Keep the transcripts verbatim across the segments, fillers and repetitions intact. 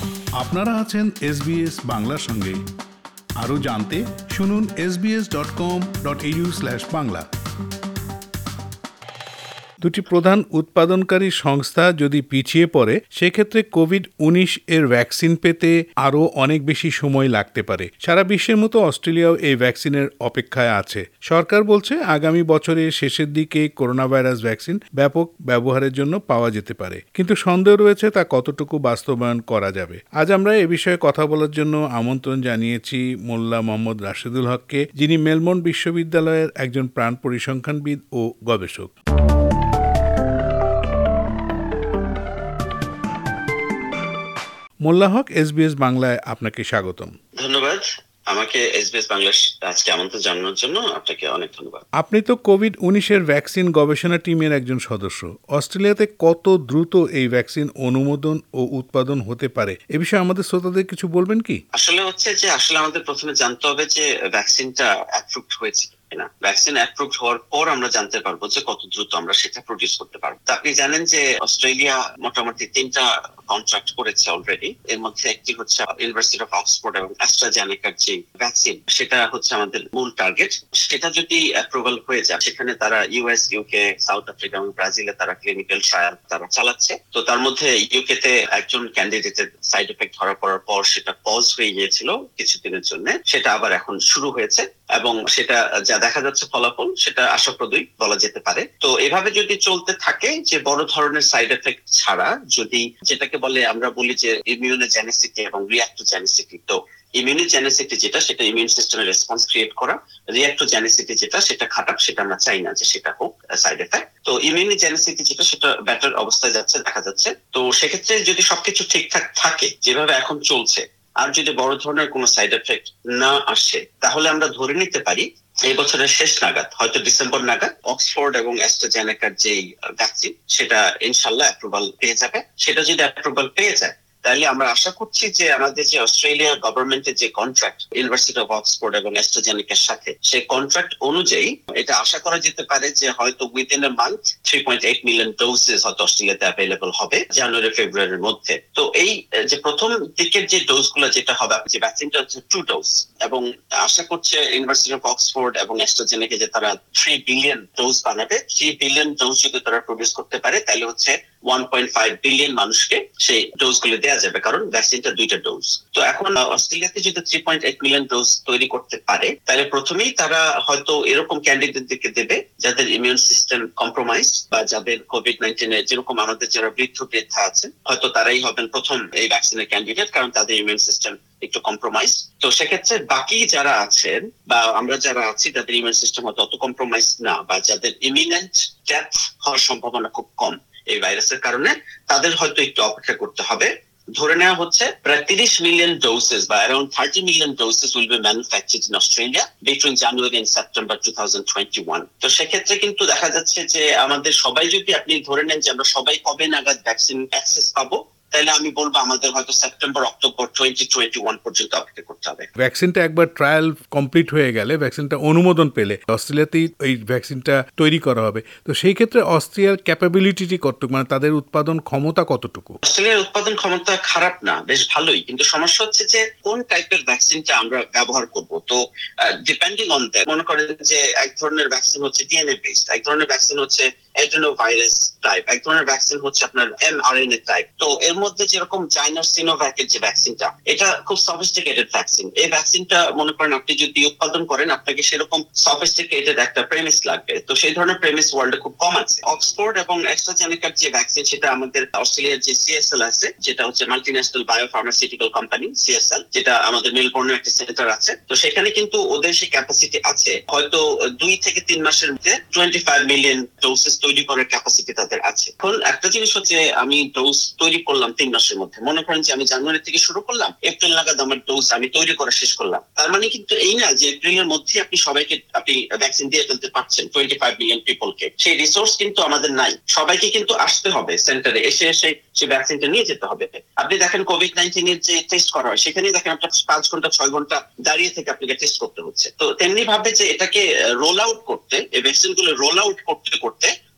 আপনারা আছেন এসবিএস বাংলার সঙ্গে। আরও জানতে শুনুন S B S dot com dot A U slash Bangla. দুটি প্রধান উৎপাদনকারী সংস্থা যদি পিছিয়ে পড়ে, সেক্ষেত্রে কোভিড উনিশ এর ভ্যাকসিন পেতে আরও অনেক বেশি সময় লাগতে পারে। সারা বিশ্বের মতো অস্ট্রেলিয়াও এই ভ্যাকসিনের অপেক্ষায় আছে। সরকার বলছে আগামী বছরের শেষের দিকে করোনা ভাইরাস ভ্যাকসিন ব্যাপক ব্যবহারের জন্য পাওয়া যেতে পারে, কিন্তু সন্দেহ রয়েছে তা কতটুকু বাস্তবায়ন করা যাবে। আজ আমরা এ বিষয়ে কথা বলার জন্য আমন্ত্রণ জানিয়েছি মোল্লা মোহাম্মদ রাশেদুল হককে, যিনি মেলবোর্ন বিশ্ববিদ্যালয়ের একজন প্রাণ পরিসংখ্যানবিদ ও গবেষক। মোল্লা হক, এসবিএস বাংলায় আপনাকে স্বাগতম। ধন্যবাদ। আমাকে এসবিএস বাংলা আজকে আমন্ত্রণ জানানোর জন্য আপনাকে অনেক ধন্যবাদ। আপনি তো কোভিড উনিশ এর ভ্যাকসিন গবেষণা টিমের একজন সদস্য। অস্ট্রেলিয়াতে কত দ্রুত এই ভ্যাকসিন অনুমোদন ও উৎপাদন হতে পারে, এ বিষয়ে আমাদের শ্রোতাদের কিছু বলবেন কি? আসলে হচ্ছে যে আসলে আমাদের প্রথমে জানতে হবে যে ভ্যাকসিনটা অ্যাপ্রুভড হয়েছে কিনা। ভ্যাকসিন অ্যাপ্রুভড হওয়ার পর আমরা জানতে পারবো যে কত দ্রুত আমরা সেটা প্রডিউস করতে পারবো। তো আপনি জানেন যে অস্ট্রেলিয়া মোটামুটি তিনটা কন্ট্রাক্ট করেছে অলরেডি। এর মধ্যে একটি হচ্ছে ইউনিভার্সিটি অফ অক্সফোর্ড এবং অ্যাস্ট্রাজেনেকার যে ভ্যাকসিন, সেটা হচ্ছে আমাদের মূল টার্গেট। সেটা যদি অ্যাপ্রুভাল হয়ে যায়, সেখানে তারা ইউএস, ইউকে, সাউথ আফ্রিকা এবং ব্রাজিলে তারা ক্লিনিক্যাল ট্রায়াল তারা চালাচ্ছে। তো তার মধ্যে ইউকে তে একজন ক্যান্ডিডেটের সাইড এফেক্ট ধরা পড়ার পর সেটা পজ হয়ে গিয়েছিল কিছুদিনের জন্য, সেটা আবার এখন শুরু হয়েছে এবং সেটা যা দেখা যাচ্ছে ফলাফল সেটা আশাপ্রদই বলা যেতে পারে। তো এভাবে যদি চলতে থাকে যে বড় ধরনের সাইড এফেক্ট ছাড়া, যদি যেটাকে বলে আমরা বলি যে ইমিউনোজেনিসিটি এবং রিঅ্যাক্টোজেনিসিটি, তো ইমিউনোজেনিসিটি যেটা সেটা ইমিউন সিস্টেমের রেসপন্স ক্রিয়েট করা, রিঅ্যাক্টোজেনিসিটি যেটা সেটা খারাপ, সেটা আমরা চাই না যে সেটা হোক সাইড এফেক্ট। তো ইমিউনোজেনিসিটি যেটা সেটা বেটার অবস্থায় যাচ্ছে দেখা যাচ্ছে। তো সেক্ষেত্রে যদি সবকিছু ঠিকঠাক থাকে যেভাবে এখন চলছে, আর যদি বড় ধরনের কোনো সাইড এফেক্ট না আসে, তাহলে আমরা ধরে নিতে পারি এই বছরের শেষ নাগাদ, হয়তো ডিসেম্বর নাগাদ, অক্সফোর্ড এবং অ্যাস্ট্রাজেনেকার যে ভ্যাকসিন সেটা ইনশাল্লাহ অ্যাপ্রুভাল পেয়ে যাবে। সেটা যদি অ্যাপ্রুভাল পেয়ে যায়, তাহলে আমরা আশা করছি যে আমাদের যে অস্ট্রেলিয়া গভর্নমেন্টের যে কন্ট্রাক্ট ইউনিভার্সিটি অফ অক্সফোর্ড এবং অ্যাস্ট্রাজেনেকার সাথে, সেই কন্ট্রাক্ট অনুযায়ী এটা আশা করা যেতে পারে যে হয়তো within a month three point eight million doses হয়তো অস্ট্রেলিয়াতে অ্যাভেলেবল হবে জানুয়ারি ফেব্রুয়ারির মধ্যে। তো এই যে প্রথম দিকের যে ডোজ গুলো যেটা হবে, যে ভ্যাকসিনটা হচ্ছে টু ডোজ, এবং আশা করছে ইউনিভার্সিটি অফ অক্সফোর্ড এবং অ্যাস্ট্রাজেনেকা যে তারা থ্রি বিলিয়ন ডোজ বানাবে। থ্রি বিলিয়ন ডোজ যদি তারা প্রডিউস করতে পারে, তাহলে হচ্ছে ওয়ান পয়েন্ট ফাইভ বিলিয়ন মানুষকে সেই ডোজ গুলো দেওয়া যাবে, কারণ ভ্যাকসিনটা দুইটা ডোজ। তো এখন অস্ট্রেলিয়াতে যদি three point eight million dose তৈরি করতে পারে, তাহলে প্রথমেই তারা হয়তো এরকম ক্যান্ডিডেটদেরকে দেবে যাদের ইমিউন সিস্টেম কম্প্রোমাইজ, বা যাদের কোভিড নাইন্টিন এর যেরকম আমাদের যারা বৃদ্ধ বৃদ্ধা আছে, হয়তো তারাই হবেন প্রথম এই ভ্যাকসিনের ক্যান্ডিডেট, কারণ তাদের ইমিউন সিস্টেম একটু কম্প্রোমাইজ। তো সেক্ষেত্রে বাকি যারা আছেন বা আমরা যারা আছি যাদের ইমিউন সিস্টেম হয়তো অত কম্প্রোমাইজ না, বা যাদের ইমিনেন্ট ডেথ হওয়ার সম্ভাবনা খুব কম এই ভাইরাসের কারণে, তাদের হয়তো একটু অপেক্ষা করতে হবে। ধরে নেওয়া হচ্ছে প্রায় তিরিশ মিলিয়ন ডোসেস বা around thirty million doses will be manufactured in Australia between January and September two thousand twenty one. তো সেক্ষেত্রে কিন্তু দেখা যাচ্ছে যে আমাদের সবাই, যদি আপনি ধরে নেন যে আমরা সবাই কবে নাগাদ ভ্যাকসিন অ্যাক্সেস পাবো, তাহলে আমি বলবো আমাদের হয়তো September October twenty twenty one পর্যন্ত অপেক্ষা করতে হবে। ভ্যাকসিনটা একবার ট্রায়াল কমপ্লিট হয়ে গেলে, ভ্যাকসিনটা অনুমোদন পেলে অস্ট্রেলিয়াতেই এই ভ্যাকসিনটা তৈরি করা হবে। তো সেই ক্ষেত্রে অস্ট্রিয়ার ক্যাপাবিলিটি কতটুকু, মানে তাদের উৎপাদন ক্ষমতা কতটুকু? অস্ট্রেলিয়ার উৎপাদন ক্ষমতা খারাপ না, বেশ ভালোই, কিন্তু সমস্যা হচ্ছে যে কোন টাইপের ভ্যাকসিনটা আমরা ব্যবহার করব। তো ডিপেন্ডিং অন দ্যাট, মনে করেন যে এক ধরনের ভ্যাকসিন হচ্ছে ডিএনএ বেসড, এক ধরনের ভ্যাকসিন হচ্ছে অ্যাডেনোভাইরাস টাইপ, এক ধরনের ভ্যাকসিন হচ্ছে আপনার এমআরএনএ টাইপ। তো এর মধ্যে যেরকম চায়নার সিনোভ্যাকের যে ভ্যাকসিনটা, এটা খুব সফিস্টিকেটেড ভ্যাকসিন। এই ভ্যাকসিনটা মনে করেন আপনি যদি উৎপাদন করেন, আপনাকে সেরকম সফিস্টিকেটেড একটা প্রেমিস লাগবে। তো সেই ধরনের প্রেমিস ওয়ার্ল্ডে খুব কম আছে। অক্সফোর্ড এবং অ্যাস্ট্রাজেনেকার যে ভ্যাকসিন, সেটা আমাদের অস্ট্রেলিয়ার যে সিএসএল আছে, যেটা হচ্ছে মাল্টিন্যাশনাল বায়োফার্মাসিউটিক্যাল কোম্পানি সিএসএল, যেটা আমাদের মেলবোর্নে একটা সেন্টার আছে। তো সেখানে কিন্তু ওদের সেই ক্যাপাসিটি আছে, হয়তো দুই থেকে তিন মাসের মধ্যে টোয়েন্টি ফাইভ মিলিয়ন ডোসেস তৈরি করার ক্যাপাসিটি তাদের আছে। এখন একটা জিনিস হচ্ছে, আমি ডোজ তৈরি করলাম তিন মাসের মধ্যে, মনে করেন যে আমি জানুয়ারি থেকে শুরু করলাম, এপ্রিল নাগাদ আমার ডোজ আমি তৈরি করা শেষ করলাম। তার মানে কিন্তু এই না যে এপ্রিলের মধ্যে আপনি সবাইকে আপনি ভ্যাকসিন দিয়ে ফেলতে পারছেন টোয়েন্টি ফাইভ মিলিয়ন পিপলকে। সেই রিসোর্স কিন্তু আমাদের নাই। সবাইকে কিন্তু আসতে হবে সেন্টারে, এসে এসে সেই ভ্যাকসিনটা নিয়ে যেতে হবে। আপনি দেখেন কোভিড নাইন্টিন এর যে টেস্ট করা হয়, সেখানে দেখেন আপনার পাঁচ ঘন্টা ছয় ঘন্টা দাঁড়িয়ে থেকে আপনাকে টেস্ট করতে হচ্ছে। তো তেমনি ভাবে যে এটাকে রোল আউট করতে, এই ভ্যাকসিন গুলো রোল আউট করতে করতে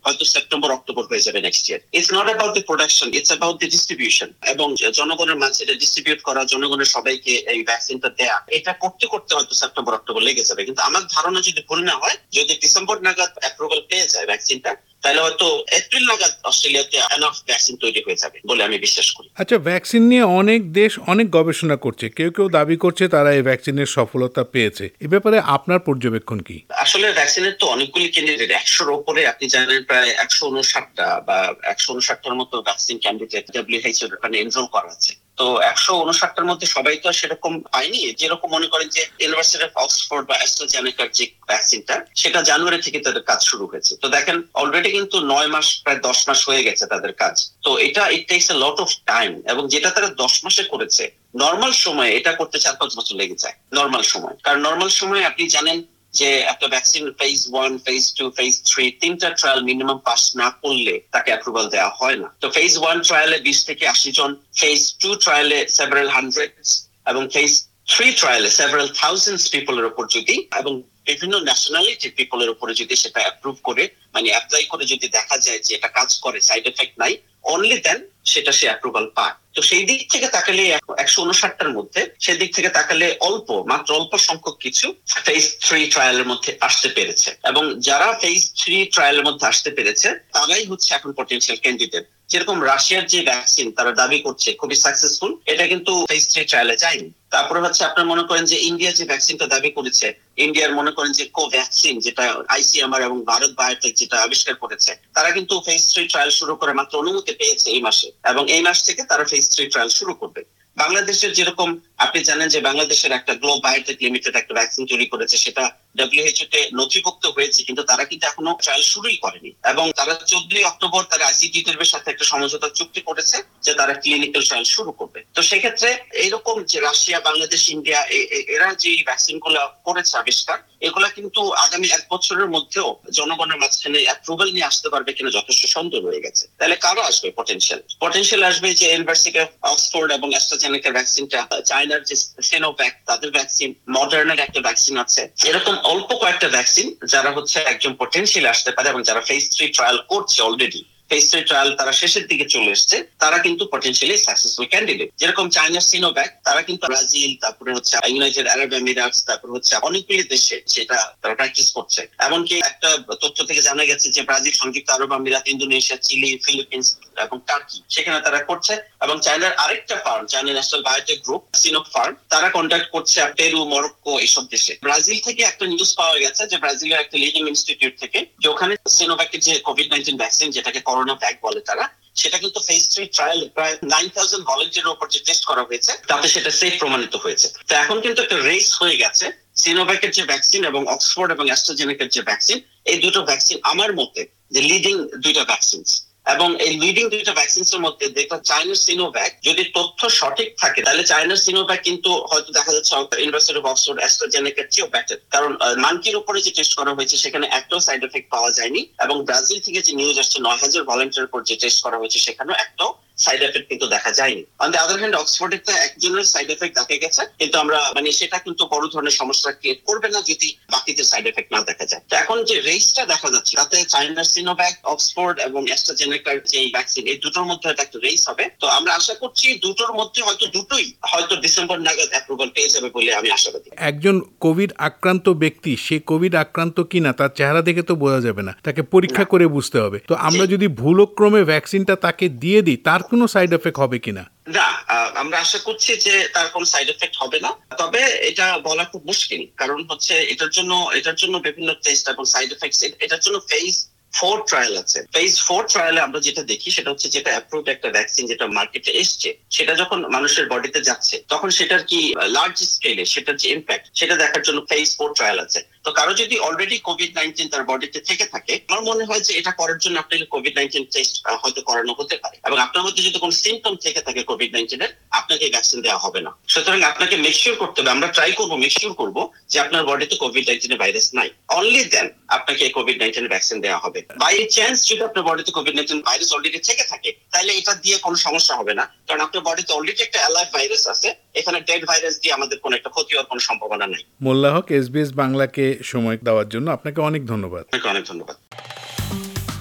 হয়তো সেপ্টেম্বর অক্টোবর হয়ে যাবে next year. It's not about the production, it's about the distribution এবং জনগণের মাঝে এটা ডিস্ট্রিবিউট করা, জনগণের সবাইকে এই ভ্যাকসিনটা দেয়া, এটা করতে করতে হয়তো সেপ্টেম্বর অক্টোবর লেগে যাবে। কিন্তু আমার ধারণা যদি ভুল না হয়, যদি ডিসেম্বর নাগাদ অ্যাপ্রুভাল পেয়ে যায় ভ্যাকসিনটা, তাহলে হয়তো এপ্রিল নাগাদ অস্ট্রেলিয়াতে এনাফ ভ্যাকসিন তৈরি হয়ে যাবে বলে আমি বিশ্বাস করি। আচ্ছা, ভ্যাকসিন নিয়ে অনেক দেশ অনেক গবেষণা করছে, কেউ কেউ দাবি করছে তারা এই ভ্যাকসিনের সফলতা পেয়েছে। এ ব্যাপারে আপনার পর্যবেক্ষণ কি? আসলে ভ্যাকসিনের তো অনেকগুলি ক্যান্ডিডেট, একশোর উপরে আপনি জানেন প্রায় একশো উনষাটটা বা একশো উনষাটটার মতো ভ্যাকসিন ক্যান্ডিডেট ডব্লিউএইচও এর ওখানে এনরোল করা আছে। তো একশো উনষাটটার মধ্যে সবাই তো সেরকম পায়নি। যেরকম মনে করেন যে ইউনিভার্সিটি অফ অক্সফোর্ড বা অ্যাস্ট্রাজেনেকার যে ভ্যাকসিনটা, সেটা জানুয়ারি থেকে তাদের কাজ শুরু হয়েছে। তো দেখেন অলরেডি কিন্তু নয় মাস প্রায় দশ মাস হয়ে গেছে তাদের কাজ। তো এটা it takes a lot of time, এবং যেটা তারা দশ মাসে করেছে, নর্মাল সময়ে এটা করতে চার পাঁচ বছর লেগে যায় নর্মাল সময়। কারণ নর্মাল সময়ে আপনি জানেন যে একটা vaccine phase one, phase two, phase three তিনটা ট্রায়াল মিনিমাম পাস না করলে তাকে অ্যাপ্রুভাল দেওয়া হয় না। তো ফেজ ওয়ান ট্রায়ালে বিশ থেকে আশি জন, ফেজ টু ট্রায়ালে সেভারাল হান্ড্রেডস, এবং ফেজ থ্রি ট্রায়ালে সেভারাল থাউজেন্ডস পিপলের উপর যদি, এবং বিভিন্ন ন্যাশনালিটি পিপলের উপরে যদি সেটা অ্যাপ্রুভ করে, মানে অ্যাপ্লাই করে যদি দেখা যায় যে এটা কাজ করে, সাইড এফেক্ট নাই, অনলি দেন সেটা সে অ্যাপ্রুভাল পায়। তো সেই দিক থেকে তাকালে একশো উনষাটটার মধ্যে, সেই দিক থেকে তাকালে অল্প, মাত্র অল্প সংখ্যক কিছু ফেজ থ্রি ট্রায়ালের মধ্যে আসতে পেরেছে, এবং যারা ফেজ থ্রি ট্রায়ালের মধ্যে আসতে পেরেছে তারাই হচ্ছে এখন পটেনশিয়াল ক্যান্ডিডেট। যেরকম রাশিয়ার যে ভ্যাকসিন তারা দাবি করছে খুবই সাকসেসফুল, এটা কিন্তু ফেজ থ্রি ট্রায়ালে যায়নি। তারপরে হচ্ছে আপনার মনে করেন যে ইন্ডিয়া যে ভ্যাকসিনটা দাবি করেছে, ইন্ডিয়ার মনে করেন যে কোভ্যাক্সিন, যেটা আইসিএমআর এবং ভারত বায়োটেক যেটা আবিষ্কার করেছে, তারা কিন্তু ফেজ থ্রি ট্রায়াল শুরু করে মাত্র অনুমতি পেয়েছে এই মাসে, এবং এই মাস থেকে তারা ফেজ থ্রি ট্রায়াল শুরু করবে। বাংলাদেশের যেরকম আপনি জানেন যে বাংলাদেশের একটা গ্লো বায়োটেক লিমিটেড একটা ভ্যাকসিন তৈরি করেছে, সেটা ডব্লিউএইচও তে নথিভুক্ত হয়েছে, কিন্তু তারা কিন্তু এখনো ট্রায়াল শুরুই করেনি। এবং তারা চোদ্দই অক্টোবর তারা আইসিটির সাথে একটা সমঝোতা চুক্তি করেছে যে তারা ক্লিনিক্যাল ট্রায়াল শুরু করবে। তো সেক্ষেত্রে এইরকম যে রাশিয়া, বাংলাদেশ, ইন্ডিয়া এরা যে ভ্যাকসিন গুলো করেছে আবিষ্কার, এগুলা কিন্তু আগামী এক বছরের মধ্যেও জনগণের মাঝখানে অ্যাপ্রুভাল নিয়ে আসতে পারবে কিনা যথেষ্ট সন্দেহ রয়ে গেছে। তাহলে কারো আসবে পটেনশিয়াল? পটেনশিয়াল আসবে যে ইউনিভার্সিটি অফ অক্সফোর্ড এবং অ্যাস্ট্রাজেনেকার ভ্যাকসিনটা, চায়নার যে সিনোভ্যাক তাদের ভ্যাকসিন, মডার্নের একটা ভ্যাকসিন আছে, এরকম অল্প কয়েকটা ভ্যাকসিন যারা হচ্ছে একজন পটেনশিয়াল আসতে পারে, এবং যারা ফেজ থ্রি ট্রায়াল করছে অলরেডি, ফেজ থ্রি ট্রায়াল তারা শেষের দিকে চলে এসছে, তারা কিন্তু পটেনশিয়ালি সাকসেসফুল ক্যান্ডিডেট। যেরকম চায়নার সিনোভ্যাক, তারা কিন্তু ব্রাজিল, তারপরে হচ্ছে ইউনাইটেড আরব এমিরেটস, তারপরে হচ্ছে অনেকগুলি দেশে সেটা তারা প্র্যাকটিস করছে। এমনকি একটা তথ্য থেকে জানা গেছে যে ব্রাজিল, সংযুক্ত আরব আমিরাত, ইন্দোনেশিয়া, চিলি, ফিলিপিন্স এবং টার্কি সেখানে তারা করছে। এবং চায়নার আরেকটা firm, China National Biotech Group, Sinopharm, তারা কন্ট্যাক্ট করছে পেরু, মরক্কো এইসব দেশে। ব্রাজিল থেকে একটা নিউজ পাওয়া গেছে যে ব্রাজিলের একটা লিডিং ইনস্টিটিউট থেকে, যে ওখানে সিনোভ্যাকের যে কোভিড নাইন্টিন ভ্যাকসিন, যেটাকে করোনা ভ্যাক বলে তারা, সেটা কিন্তু ফেজ থ্রি ট্রায়াল প্রায় নাইন থাউজেন্ড ভলেন্টিয়ারের উপর যে টেস্ট করা হয়েছে তাতে সেটা সেফ প্রমাণিত হয়েছে। তো এখন কিন্তু একটা রেস হয়ে গেছে সিনোভ্যাকের যে ভ্যাকসিন এবং অক্সফোর্ড এবং অ্যাস্ট্রাজেনেকার যে ভ্যাকসিন, এই দুটো ভ্যাকসিন আমার মতে যে লিডিং দুইটা ভ্যাকসিন। এবং এই লিডিং দুইটা ভ্যাকসিন এর মধ্যে দেখো চায়নার সিনোভ্যাক, যদি তথ্য সঠিক থাকে তাহলে চায়নার সিনোভ্যাক কিন্তু হয়তো দেখা যাচ্ছে ইউনিভার্সিটি অফ অক্সফোর্ড অ্যাস্ট্রাজেনেকার চেয়েও বেটার। কারণ মানকির উপরে যে টেস্ট করা হয়েছে সেখানে একটাও সাইড এফেক্ট পাওয়া যায়নি, এবং ব্রাজিল থেকে যে নিউজ আসছে নয় হাজার ভলেন্টিয়ার উপর যে টেস্ট করা হয়েছে সেখানেও একটাও সাইড এফেক্ট কিন্তু দেখা যায়নি। অন দ্য আদার হ্যান্ড অক্সফোর্ডের তো একজনের সাইড এফেক্ট দেখা গেছে, কিন্তু আমরা মানে সেটা কিন্তু বড় ধরনের সমস্যা ক্রিয়েট করবে না যদি বাকিতে সাইড এফেক্ট না দেখা যায়। তো এখন যে রেসটা দেখা যাচ্ছে তাতে চায়নার সিনোভ্যাক, অক্সফোর্ড এবং অ্যাস্ট্রাজেনেকার যে ভ্যাকসিন, এই দুটোর মধ্যে একটা রেস হবে। তো আমরা আশা করছি দুটোর মধ্যে হয়তো দুটোই হয়তো ডিসেম্বর নাগাদ অ্যাপ্রুভাল পেয়ে যাবে বলে আমি আশাবাদী। একজন কোভিড আক্রান্ত ব্যক্তি, সে কোভিড আক্রান্ত কিনা তার চেহারা দেখে তো বোঝা যাবে না, তাকে পরীক্ষা করে বুঝতে হবে। তো আমরা যদি ভুলক্রমে ভ্যাকসিনটা তাকে দিয়ে দিই, তার কোনো সাইড এফেক্ট হবে কিনা? না, আমরা আশা করছি যে তার কোনো সাইড এফেক্ট হবে না, তবে এটা বলা খুব মুশকিল। কারণ হচ্ছে এটার জন্য এটার জন্য বিভিন্ন টেস্ট এবং সাইড এফেক্টস, এটার জন্য ফেজ ফোর ট্রায়াল আছে। ফেজ ফোর ট্রায়ালে আমরা যেটা দেখি সেটা হচ্ছে যেটা অ্যাপ্রুভড একটা ভ্যাকসিন যেটা মার্কেটে এসছে, সেটা যখন মানুষের বডিতে যাচ্ছে তখন সেটার কি লার্জ স্কেলে সেটার যে ইম্প্যাক্ট সেটা দেখার জন্য ফেজ ফোর ট্রায়াল আছে। তো কারো যদি অলরেডি কোভিড নাইন্টিন তার বডিতে থেকে থাকে, আমার মনে হয় যে এটা করার জন্য আপনাকে কোভিড নাইন্টিন টেস্ট হয়তো করানো হতে পারে, এবং আপনার মধ্যে যদি কোনো সিমটম থেকে থাকে কোভিড নাইন্টিনের, আপনাকে ভ্যাকসিন দেওয়া হবে না। সুতরাং আপনাকে মেকশিওর করতে হবে, আমরা ট্রাই করবো মেকশিওর করবো যে আপনার বডিতে কোভিড নাইন্টিনের ভাইরাস নাই, অনলি দেন আপনাকে কোভিড নাইন্টিনের ভ্যাকসিন দেওয়া হবে। বাই চান্স যদি আপনার বডিতে কোভিড নাইন্টিন ভাইরাস অলরেডি থেকে থাকে, তাহলে এটা দিয়ে কোনো সমস্যা হবে না, কারণ আপনার বডিতে অলরেডি একটা অ্যালাইভ ভাইরাস আছে, এখানে ডেড ভাইরাস দিয়ে আমাদের কোনো একটা ক্ষতি হওয়ার কোনো সম্ভাবনা নাই। মোল্লা হক, এসবিএস বাংলাকে সময় দেওয়ার জন্য আপনাকে অনেক ধন্যবাদ। আপনাকে অনেক ধন্যবাদ।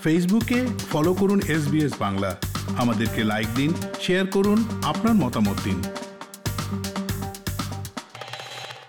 ফেসবুকে ফলো করুন এসবিএস বাংলা। আমাদেরকে লাইক দিন, শেয়ার করুন, আপনার মতামত দিন।